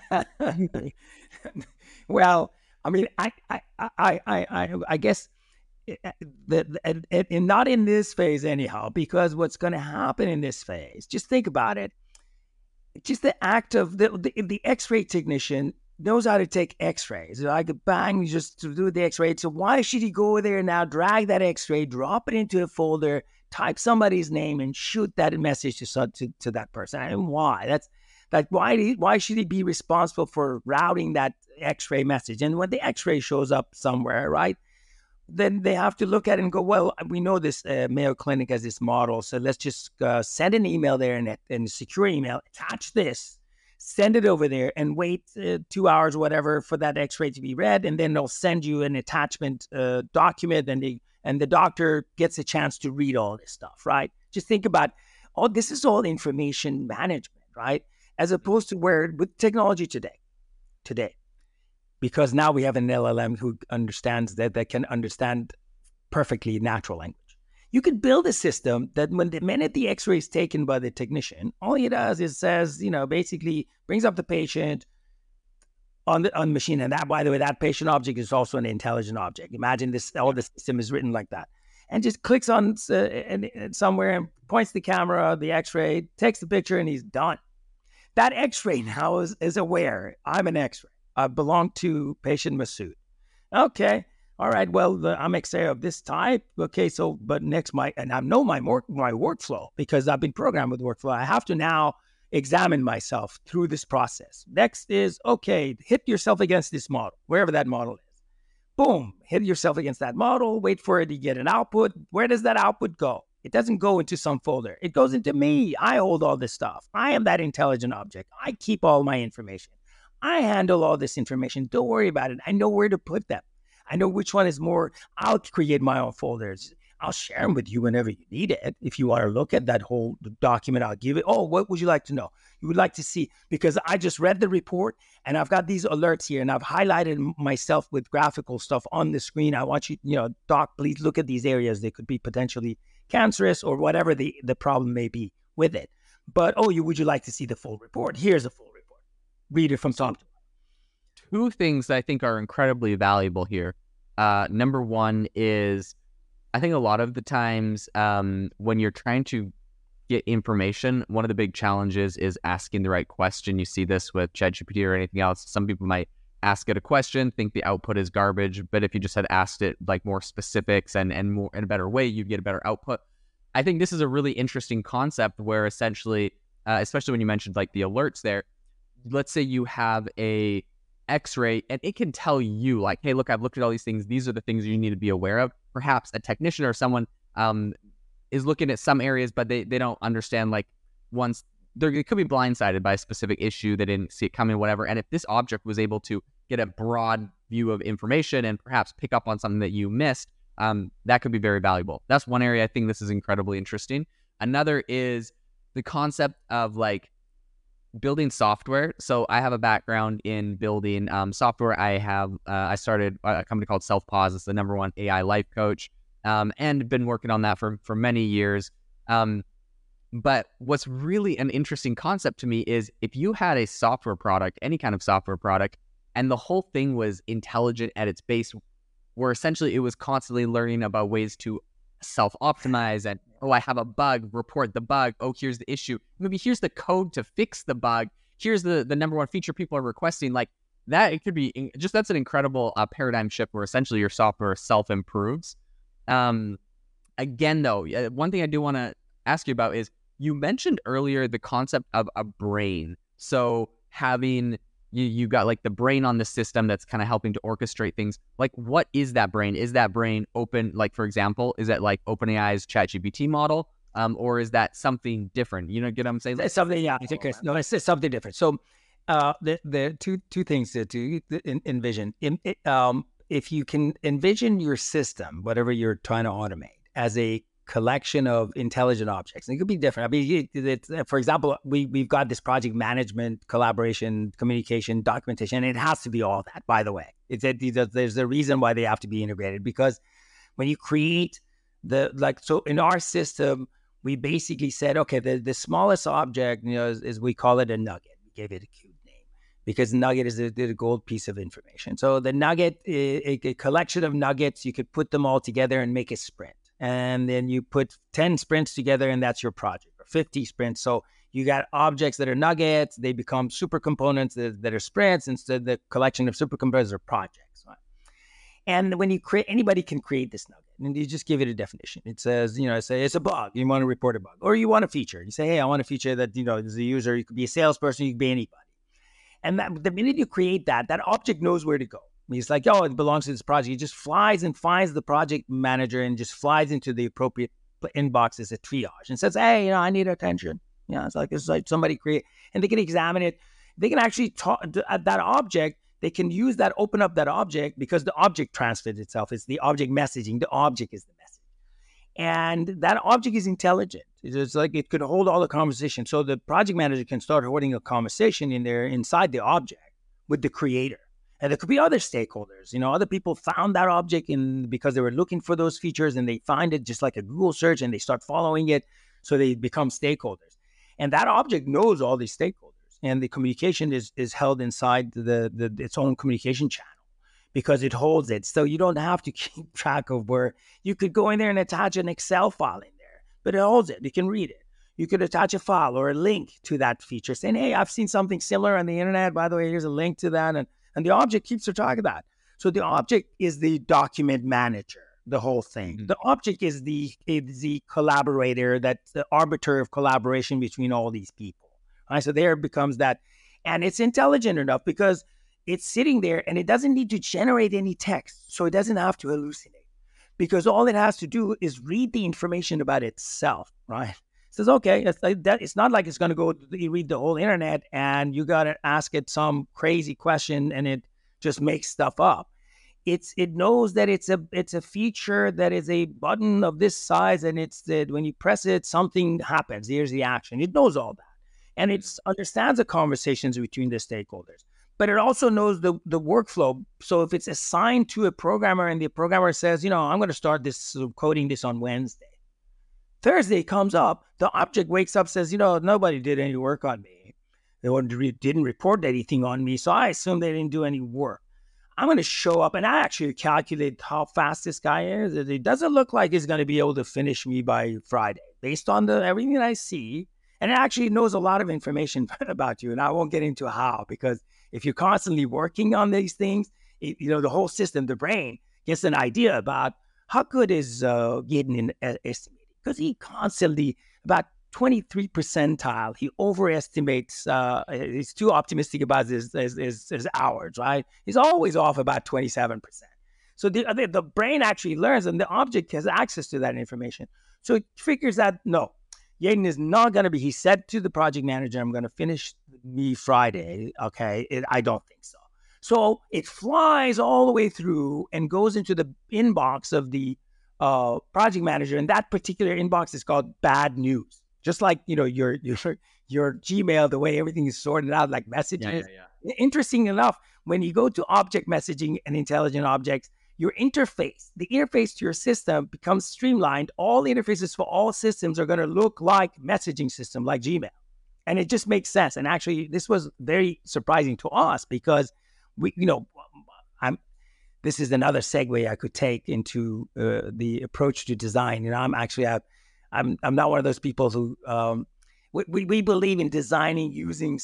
well, I mean, I, I, I, I, I, I guess that, and, and not in this phase anyhow, because what's going to happen in this phase, just think about it. Just the act of the, the the X-ray technician knows how to take X-rays. Like bang, just to do the X-ray. So why should he go there now, drag that X-ray, drop it into a folder, type somebody's name, and shoot that message to to, to that person? And why? That's like why do, why should he be responsible for routing that X-ray message? And when the X-ray shows up somewhere, right, then they have to look at it and go, well, we know this uh, Mayo Clinic has this model, so let's just uh, send an email there and, and secure email, attach this, send it over there, and wait uh, two hours or whatever for that X-ray to be read, and then they'll send you an attachment uh, document, and the and the doctor gets a chance to read all this stuff, right? Just think about, oh, this is all information management, right? As opposed to where with technology today, today. Because now we have an L L M who understands that, that can understand perfectly natural language. You could build a system that when the minute the X-ray is taken by the technician, all he does is says, you know, basically brings up the patient on the on the machine. And that, by the way, that patient object is also an intelligent object. Imagine this, all the system is written like that. and just clicks on uh, and, and somewhere and points the camera, the x-ray, takes the picture, and he's done. That x-ray now is, is aware. I'm an x-ray. I belong to patient Masood. Okay. All right. Well, the, I'm x-ray of this type. Okay. So, but next, my, and I know my, work, my workflow because I've been programmed with workflow. I have to now examine myself through this process. Next is, okay, hit yourself against this model, wherever that model is. Boom, hit yourself against that model, wait for it to get an output. Where does that output go? It doesn't go into some folder. It goes into me. I hold all this stuff. I am that intelligent object. I keep all my information. I handle all this information. Don't worry about it. I know where to put them. I know which one is more. I'll create my own folders. I'll share them with you whenever you need it. If you want to look at that whole document, I'll give it. Oh, what would you like to know? You would like to see, because I just read the report and I've got these alerts here and I've highlighted myself with graphical stuff on the screen. I want you, you know, doc, please look at these areas. They could be potentially cancerous or whatever the, the problem may be with it. But, oh, you would you like to see the full report? Here's a full report. Read it from top to bottom. Two things that I think are incredibly valuable here. Uh, number one is, I think a lot of the times um, when you're trying to get information, one of the big challenges is asking the right question. You see this with ChatGPT or anything else. Some people might ask it a question, think the output is garbage, but if you just had asked it like more specifics and, and more in a better way, you'd get a better output. I think this is a really interesting concept where essentially, uh, especially when you mentioned like the alerts there, let's say you have a X-ray and it can tell you like, hey, look, I've looked at all these things. These are the things you need to be aware of. Perhaps a technician or someone um, is looking at some areas, but they, they don't understand like once they're, they could be blindsided by a specific issue. They didn't see it coming, whatever. And if this object was able to get a broad view of information and perhaps pick up on something that you missed, um, that could be very valuable. That's one area I think this is incredibly interesting. Another is the concept of like building software. So I have a background in building um, software. I have uh, I started a company called SelfPause. It's the number one A I life coach, um, and been working on that for for many years. Um, but what's really an interesting concept to me is if you had a software product, any kind of software product, and the whole thing was intelligent at its base, where essentially it was constantly learning about ways to self-optimize and, oh, I have a bug, report the bug. Oh, here's the issue. Maybe here's the code to fix the bug. Here's the, the number one feature people are requesting. Like that, it could be just, that's an incredible uh, paradigm shift where essentially your software self-improves. Um, again, though, one thing I do want to ask you about is you mentioned earlier the concept of a brain. So having You you got like the brain on the system that's kind of helping to orchestrate things. Like, what is that brain? Is that brain open? Like, for example, is that like OpenAI's ChatGPT model, um, or is that something different? You know, get what I'm saying? It's something, yeah. It's, no, it's something different. So, uh, the the two two things to, to envision. In, um, if you can envision your system, whatever you're trying to automate, as a collection of intelligent objects. And it could be different. I mean, it, it, for example, we, we've got this project management, collaboration, communication, documentation, and it has to be all that, by the way. It's a, there's a reason why they have to be integrated, because when you create the, like, so in our system, we basically said, okay, the, the smallest object, you know, is, is we call it a nugget. We gave it a cute name because nugget is a, a gold piece of information. So the nugget, a, a collection of nuggets, you could put them all together and make a sprint. And then you put ten sprints together and that's your project, or fifty sprints. So you got objects that are nuggets, they become super components that, that are sprints, instead the collection of super components are projects. Right? And when you create, anybody can create this nugget, and you just give it a definition. It says, you know, say it's a bug, you want to report a bug, or you want a feature. You say, hey, I want a feature that, you know, as a user, you could be a salesperson, you could be anybody. And that, the minute you create that, that object knows where to go. He's like, oh, it belongs to this project. He just flies and finds the project manager and just flies into the appropriate inbox as a triage and says, hey, you know, I need attention. You know, it's like, it's like somebody create, and they can examine it. They can actually talk at that object. They can use that, open up that object, because the object transfers itself. It's the object messaging. The object is the message. And that object is intelligent. It's like it could hold all the conversation. So the project manager can start holding a conversation in there inside the object with the creator. And there could be other stakeholders, you know, other people found that object in because they were looking for those features, and they find it just like a Google search and they start following it. So they become stakeholders. And that object knows all these stakeholders, and the communication is is held inside the, the its own communication channel, because it holds it. So you don't have to keep track of where you could go in there and attach an Excel file in there, but it holds it. You can read it. You could attach a file or a link to that feature saying, hey, I've seen something similar on the internet. By the way, here's a link to that. And, and the object keeps track of that. So the object is the document manager, the whole thing. Mm-hmm. The object is the, is the collaborator, that's the arbiter of collaboration between all these people. Right? So there becomes that. And it's intelligent enough because it's sitting there and it doesn't need to generate any text. So it doesn't have to hallucinate because all it has to do is read the information about itself, right? It says, okay, it's, like that, it's not like it's going to go read the whole internet and you got to ask it some crazy question and it just makes stuff up. It's it knows that it's a it's a feature that is a button of this size and it's that when you press it, something happens. Here's the action. It knows all that. And it understands the conversations between the stakeholders. But it also knows the, the workflow. So if it's assigned to a programmer and the programmer says, you know, I'm going to start this coding this on Wednesday. Thursday comes up, the object wakes up, says, you know, nobody did any work on me. They didn't report anything on me. So I assume they didn't do any work. I'm going to show up and I actually calculate how fast this guy is. It doesn't look like he's going to be able to finish me by Friday based on the everything that I see. And it actually knows a lot of information about you. And I won't get into how, because if you're constantly working on these things, it, you know, the whole system, the brain gets an idea about how good is uh, getting in uh, estimating. Because he constantly, about twenty-three percentile, he overestimates, uh, he's too optimistic about his, his, his, his hours, right? He's always off about twenty-seven percent. So the, the, the brain actually learns and the object has access to that information. So it figures out, no, Yaden is not going to be, he said to the project manager, I'm going to finish me Friday. Okay, it, I don't think so. So it flies all the way through and goes into the inbox of the uh, project manager. And that particular inbox is called bad news. Just like, you know, your your your Gmail, the way everything is sorted out, like messages. Yeah, yeah, yeah. Interesting enough, when you go to object messaging and intelligent objects, your interface, the interface to your system becomes streamlined. All interfaces for all systems are going to look like messaging system, like Gmail. And it just makes sense. And actually, this was very surprising to us because we, you know, I'm. This is another segue I could take into uh, the approach to design. And I'm actually a I'm I'm not one of those people who um, we we believe in designing using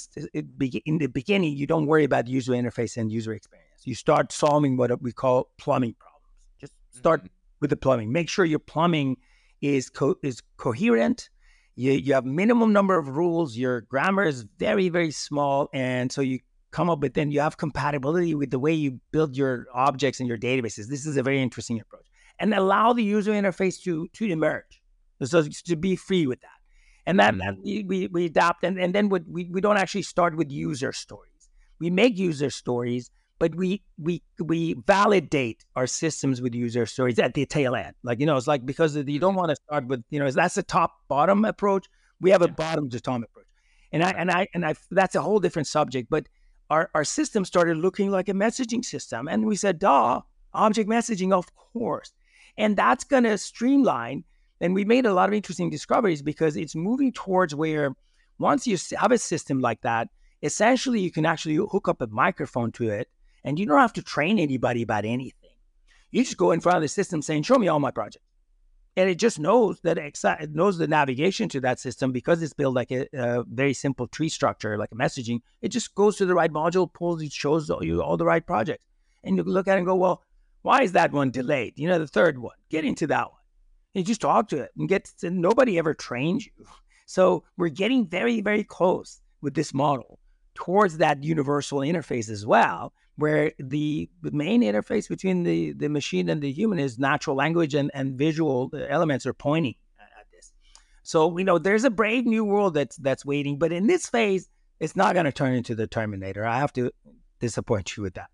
in the beginning. You don't worry about user interface and user experience. You start solving what we call plumbing problems. Just start mm-hmm. with the plumbing. Make sure your plumbing is co- is coherent. You you have minimum number of rules. Your grammar is very very small, and so you come up with then you have compatibility with the way you build your objects and your databases. This is a very interesting approach, and allow the user interface to to emerge. So to be free with that. And that, that we, we adapt. And, and then we, we don't actually start with user stories. We make user stories, but we we we validate our systems with user stories at the tail end. Like, you know, it's like because you don't want to start with, you know, that's a top-bottom approach. We have a yeah. bottom-to-top approach. And I and I and I that's a whole different subject. But our, our system started looking like a messaging system. And we said, duh, object messaging, of course. And that's going to streamline. And we made a lot of interesting discoveries because it's moving towards where once you have a system like that, essentially you can actually hook up a microphone to it and you don't have to train anybody about anything. You just go in front of the system saying, show me all my projects. And it just knows that it knows the navigation to that system because it's built like a, a very simple tree structure, like a messaging. It just goes to the right module, pulls, it shows you all the right projects. And you look at it and go, well, why is that one delayed? You know, the third one, get into that one. You just talk to it and get to, nobody ever trains you. So we're getting very, very close with this model towards that universal interface as well, where the, the main interface between the, the machine and the human is natural language and, and visual elements are pointing at this. So, we know, there's a brave new world that's that's waiting, but in this phase, it's not going to turn into the Terminator. I have to disappoint you with that.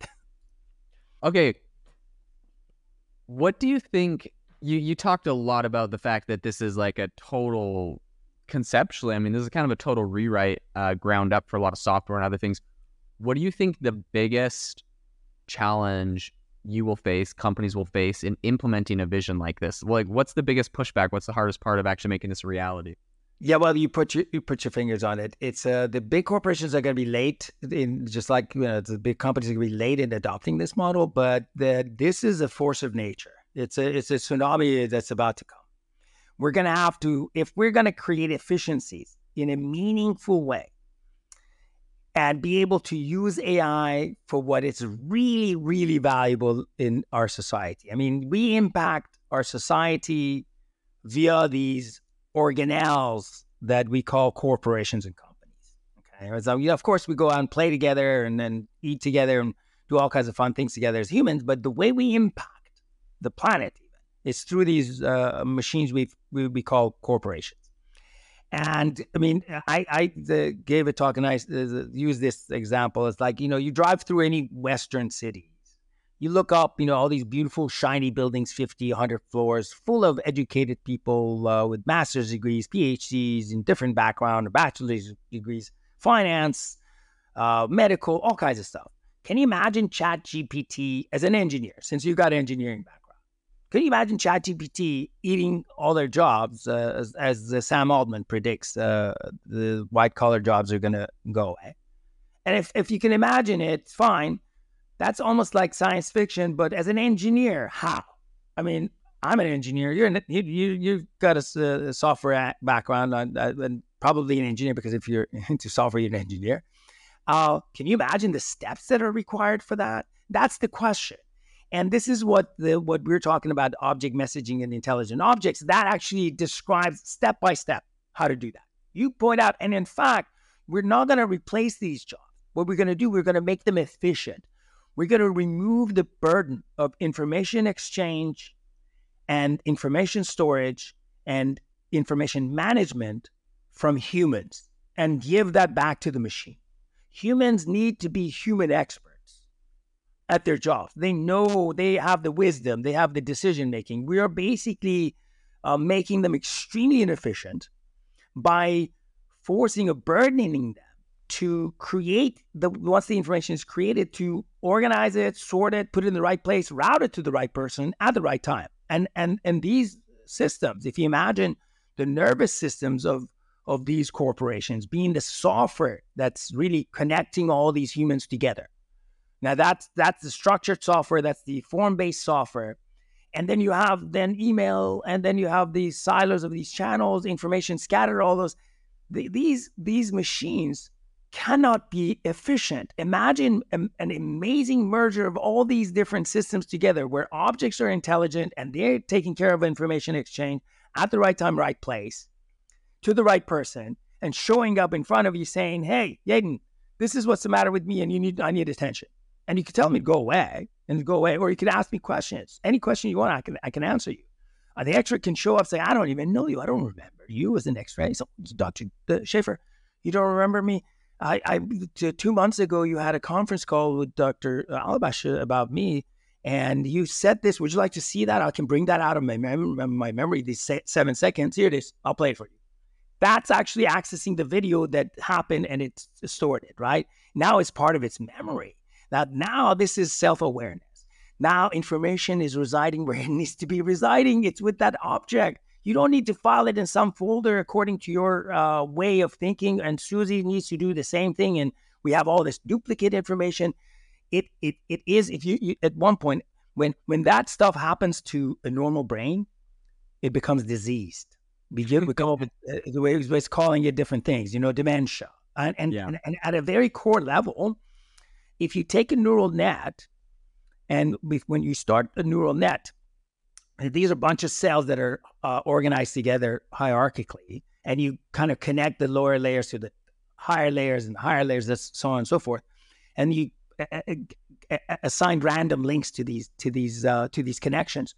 Okay. What do you think? You you talked a lot about the fact that this is like a total, conceptually, I mean, this is kind of a total rewrite, uh, ground up for a lot of software and other things. What do you think the biggest challenge you will face, companies will face in implementing a vision like this? Like, what's the biggest pushback? What's the hardest part of actually making this a reality? Yeah, well, you put your you put your fingers on it. It's uh, the big corporations are going to be late in, just like you know, the big companies are going to be late in adopting this model. But the, this is a force of nature. It's a it's a tsunami that's about to come. We're going to have to, if we're going to create efficiencies in a meaningful way, and be able to use A I for what is really, really valuable in our society. I mean, we impact our society via these organelles that we call corporations and companies. Okay, so yeah, of course we go out and play together and then eat together and do all kinds of fun things together as humans. But the way we impact the planet even is through these uh, machines we we call corporations. And I mean, I I the, gave a talk and I uh, use this example. It's like, you know, you drive through any Western city. You look up, you know, all these beautiful, shiny buildings, fifty, one hundred floors, full of educated people uh, with master's degrees, P H Ds in different background, or bachelor's degrees, finance, uh, medical, all kinds of stuff. Can you imagine ChatGPT as an engineer, since you've got an engineering background? Can you imagine ChatGPT eating all their jobs, uh, as, as uh, Sam Altman predicts uh, the white-collar jobs are going to go away? And if, if you can imagine it, fine. That's almost like science fiction, but as an engineer, how? I mean, I'm an engineer. You're an, you you you've got a, a software background, on, uh, and probably an engineer, because if you're into software, you're an engineer. Uh, can you imagine the steps that are required for that? That's the question. And this is what the what we're talking about: object messaging and intelligent objects. That actually describes step by step how to do that. You point out, and in fact, we're not going to replace these jobs. What we're going to do, we're going to make them efficient. We're going to remove the burden of information exchange and information storage and information management from humans and give that back to the machine. Humans need to be human experts at their jobs. They know, they have the wisdom, they have the decision making. We are basically uh, making them extremely inefficient by forcing or burdening them to create the, once the information is created, to organize it, sort it, put it in the right place, route it to the right person at the right time. And and and these systems, if you imagine the nervous systems of of these corporations being the software that's really connecting all these humans together. Now that's that's the structured software, that's the form-based software. And then you have then email, and then you have these silos of these channels, information scattered, all those. The, these these machines cannot be efficient. Imagine an, an amazing merger of all these different systems together where objects are intelligent and they're taking care of information exchange at the right time, right place, to the right person, and showing up in front of you saying, hey, Yaden, this is what's the matter with me and you need I need attention. And you could tell me to go away and go away, or you could ask me questions. Any question you want, I can I can answer you. Uh, the expert can show up, say, I don't even know you. I don't remember you as an X-ray. So, Doctor Schaefer, you don't remember me? I, I two months ago, you had a conference call with Doctor Alabash about me, and you said this. Would you like to see that? I can bring that out of my, mem- my memory, these seven seconds. Here it is. I'll play it for you. That's actually accessing the video that happened, and it's stored it, right? Now it's part of its memory. Now, now this is self-awareness. Now information is residing where it needs to be residing. It's with that object. You don't need to file it in some folder according to your uh, way of thinking. And Susie needs to do the same thing. And we have all this duplicate information. It it it is, if you, you at one point, when when that stuff happens to a normal brain, it becomes diseased. We come up with uh, the way it's calling it different things, you know, dementia. And and, yeah. and and at a very core level, if you take a neural net, and when you start a neural net, these are a bunch of cells that are uh, organized together hierarchically, and you kind of connect the lower layers to the higher layers and higher layers, that's so on and so forth, and you uh, uh, assign random links to these to these uh, to these connections.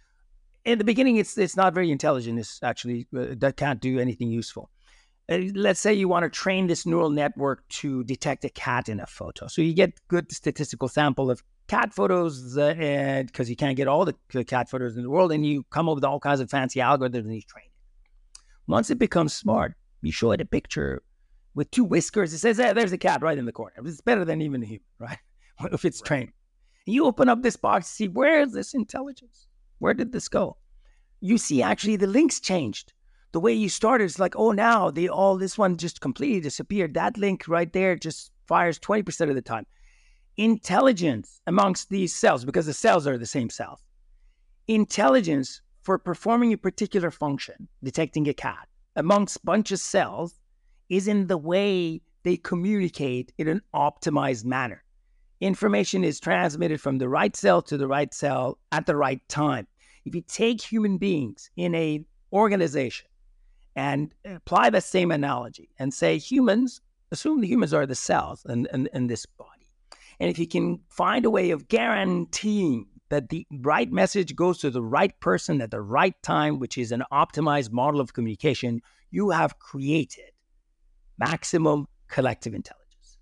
In the beginning, it's it's not very intelligent. It's actually uh, that can't do anything useful. Uh, let's say you want to train this neural network to detect a cat in a photo, so you get good statistical sample of cat photos, uh, and because you can't get all the cat photos in the world, and you come up with all kinds of fancy algorithms and you train it. Once it becomes smart, you show it a picture with two whiskers. It says, hey, there's a cat right in the corner. It's better than even a human, right? If it's right. trained. And you open up this box, see, where is this intelligence? Where did this go? You see actually the links changed. the way you started, it's like, oh, now they all, this one just completely disappeared. That link right there just fires twenty percent of the time. Intelligence amongst these cells, because the cells are the same cells. Intelligence for performing a particular function, detecting a cat, amongst bunch of cells is in the way they communicate in an optimized manner. Information is transmitted from the right cell to the right cell at the right time. If you take human beings in a organization and apply the same analogy and say humans, assume the humans are the cells in, in, in this body. And if you can find a way of guaranteeing that the right message goes to the right person at the right time, which is an optimized model of communication, you have created maximum collective intelligence.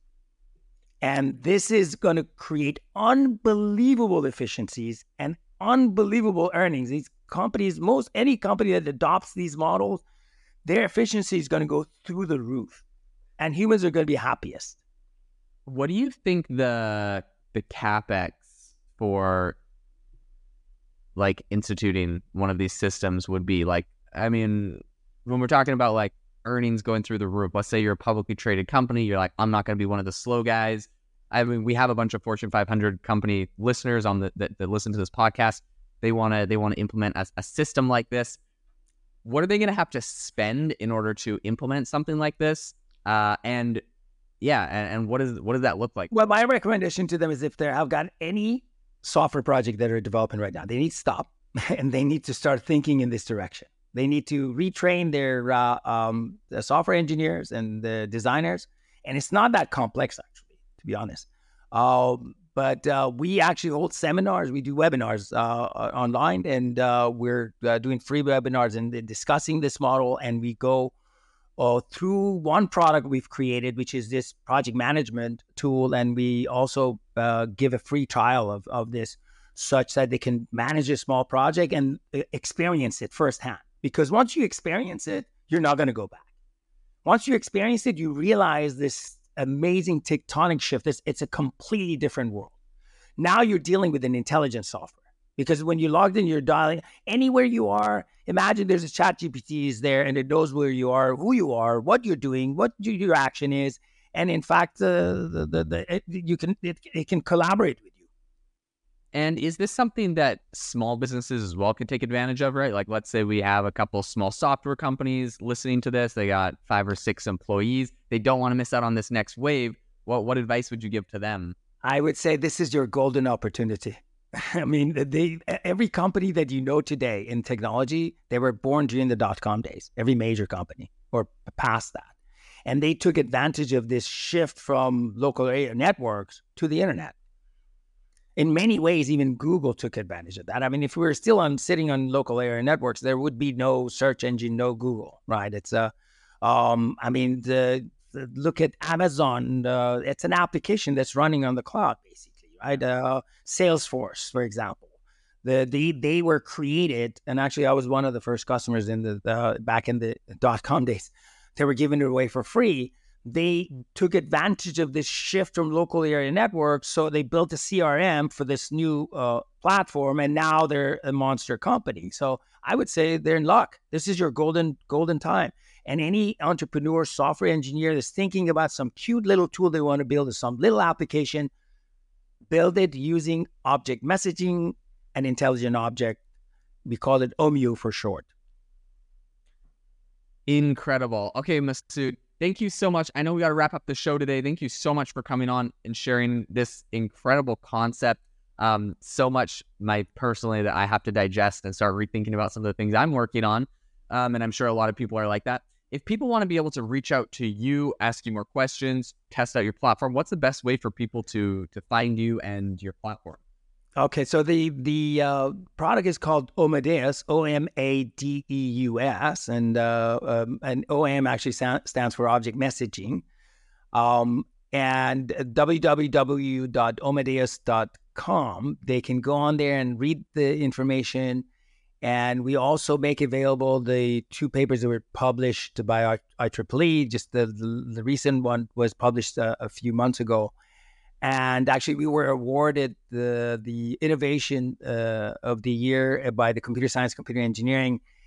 And this is going to create unbelievable efficiencies and unbelievable earnings. These companies, most any company that adopts these models, their efficiency is going to go through the roof. And humans are going to be happiest. What do you think the the CapEx for like instituting one of these systems would be? Like, I mean, when we're talking about like earnings going through the roof, let's say you're a publicly traded company, you're like, I'm not going to be one of the slow guys. I mean, we have a bunch of Fortune five hundred company listeners on the that, that listen to this podcast. They want to they want to implement a, a system like this. What are they going to have to spend in order to implement something like this? Uh, and yeah, and, and what is what does that look like? Well, my recommendation to them is if they have got any software project that are developing right now, they need to stop and they need to start thinking in this direction. They need to retrain their uh, um, the software engineers and the designers. And it's not that complex, actually, to be honest. Um, but uh, we actually hold seminars. We do webinars uh, online, and uh, we're uh, doing free webinars and discussing this model. And we go uh, through one product we've created, which is this project management tool. And we also uh, give a free trial of, of this such that they can manage a small project and experience it firsthand. Because once you experience it, you're not going to go back. Once you experience it, you realize this amazing tectonic shift. It's, it's a completely different world. Now you're dealing with an intelligent software. Because when you're logged in, you're dialing anywhere you are. Imagine there's a chat G P T is there and it knows where you are, who you are, what you're doing, what your action is. And in fact, uh, the, the, the, it, you can it, it can collaborate with you. And is this something that small businesses as well can take advantage of, right? Like, let's say we have a couple small software companies listening to this. They got five or six employees. They don't want to miss out on this next wave. What what advice would you give to them? I would say this is your golden opportunity. I mean, they every company that you know today in technology, they were born during the dot-com days, every major company or past that. And they took advantage of this shift from local area networks to the internet. In many ways, even Google took advantage of that. I mean, if we were still on sitting on local area networks, there would be no search engine, no Google, right? It's a, um, I mean, the, the look at Amazon. Uh, it's an application that's running on the cloud, basically, right? Uh, Salesforce, for example, the the they were created, and actually, I was one of the first customers in the, the back in the dot-com days. They were giving it away for free. They took advantage of this shift from local area networks. So they built a C R M for this new uh, platform, and now they're a monster company. So I would say they're in luck. This is your golden, golden time. And any entrepreneur, software engineer that's thinking about some cute little tool they want to build or some little application, build it using object messaging and intelligent object. We call it O M U for short. Incredible. Okay, Masoud. Thank you so much. I know we got to wrap up the show today. Thank you so much for coming on and sharing this incredible concept. Um, so much, my personally, that I have to digest and start rethinking about some of the things I'm working on. Um, and I'm sure a lot of people are like that. If people want to be able to reach out to you, ask you more questions, test out your platform, what's the best way for people to to find you and your platform? Okay, so the the uh, product is called Omadeus, O M A D E U S, and uh, um, and O M actually sta- stands for object messaging. Um, and w w w dot omadeus dot com, they can go on there and read the information. And we also make available the two papers that were published by I triple E. Just the, the, the recent one was published uh, a few months ago. And actually, we were awarded the the innovation uh, of the year by the Computer Science, Computer Engineering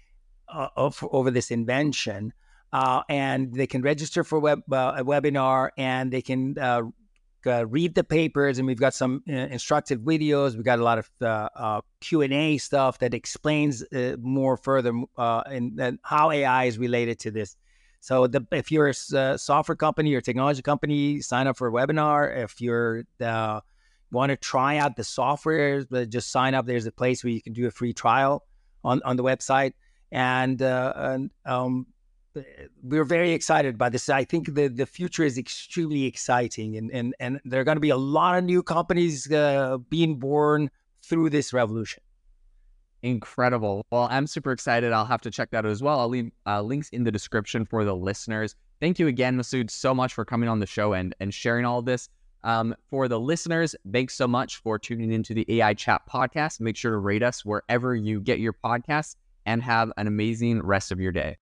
uh, of, over this invention, uh, and they can register for web, uh, a webinar, and they can uh, uh, read the papers. And we've got some uh, instructive videos. We've got a lot of uh, uh, Q and A stuff that explains uh, more further uh, in, in how A I is related to this. So the, if you're a uh, software company or technology company, sign up for a webinar. If you're the want to try out the software, just sign up. There's a place where you can do a free trial on, on the website. And, uh, and um, we're very excited by this. I think the, the future is extremely exciting, and, and, and there are going to be a lot of new companies uh, being born through this revolution. Incredible. Well, I'm super excited. I'll have to check that out as well. I'll leave uh, links in the description for the listeners. Thank you again, Masood, so much for coming on the show and, and sharing all of this. Um, for the listeners, thanks so much for tuning into the A I Chat podcast. Make sure to rate us wherever you get your podcasts, and have an amazing rest of your day.